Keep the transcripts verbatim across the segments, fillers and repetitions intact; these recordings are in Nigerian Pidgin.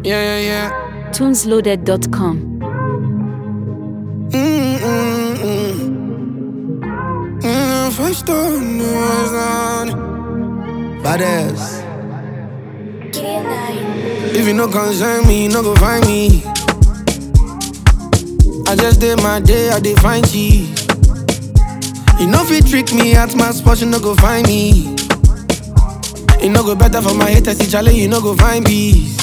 Yeah, yeah, yeah. tunesloaded dot com. Mm-mm-mm. Mm, first time was on. Badass. If you no concern me, you no go find me. I just did my day, I did find cheese. You know if you trick me at my spot, you no go find me. You no go better for my haters, see Charlie, you no go find peace.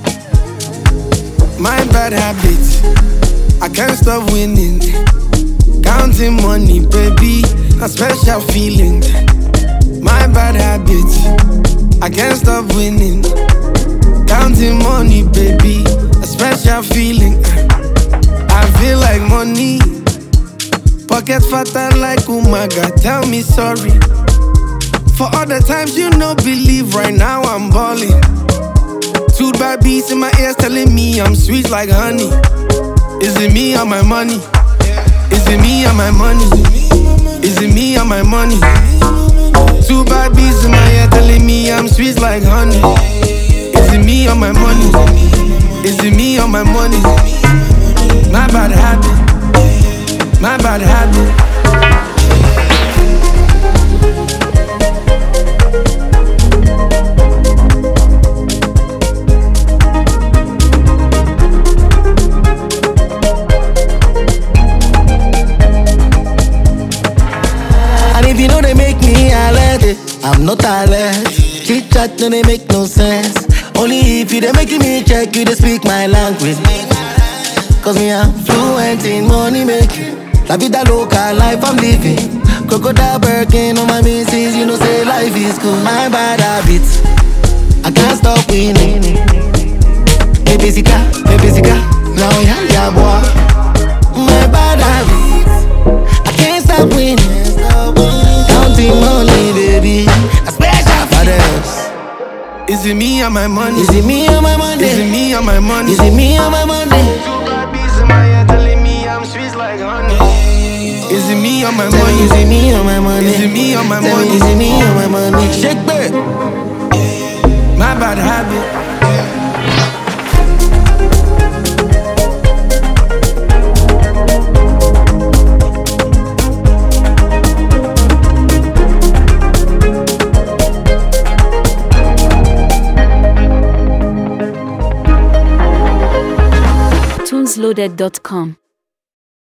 My bad habits, I can't stop winning. Counting money, baby, a special feeling. My bad habits, I can't stop winning. Counting money, baby, a special feeling. I feel like money, pocket fatter like Umaga. Tell me sorry for all the times you no believe. Right now I'm balling. Two bad beats in my ears telling me I'm sweet like honey. Is it me or my money? Is it me or my money? Is it me or my money? Two bad beats in my ear telling me I'm sweet like honey. Is it me or my money? Is it me or my money? My bad habit. My bad habit. If you know they make me alert, I'm not alert. Chit chat no they make no sense. Only if you they making me check, you they speak my language. Cause me I'm fluent in money making. La vida loca, life I'm living. Crocodile Birkin on my missus, you know say life is cool. My bad habits, I can't stop winning. Hey Bessica, hey Bessica, now yeah yeah boy. My bad habits, I can't stop winning. Counting money, baby, a special badass. Is it me or my money? Is it me or my money? Is it me or my money? Is it me or my money? Two bad beats in my ear telling me I'm sweet like honey. Is it me or my money? Is it me or my money? Is it me or my money? Is it me or my money? Shake back. My bad habit. tunesloaded dot com.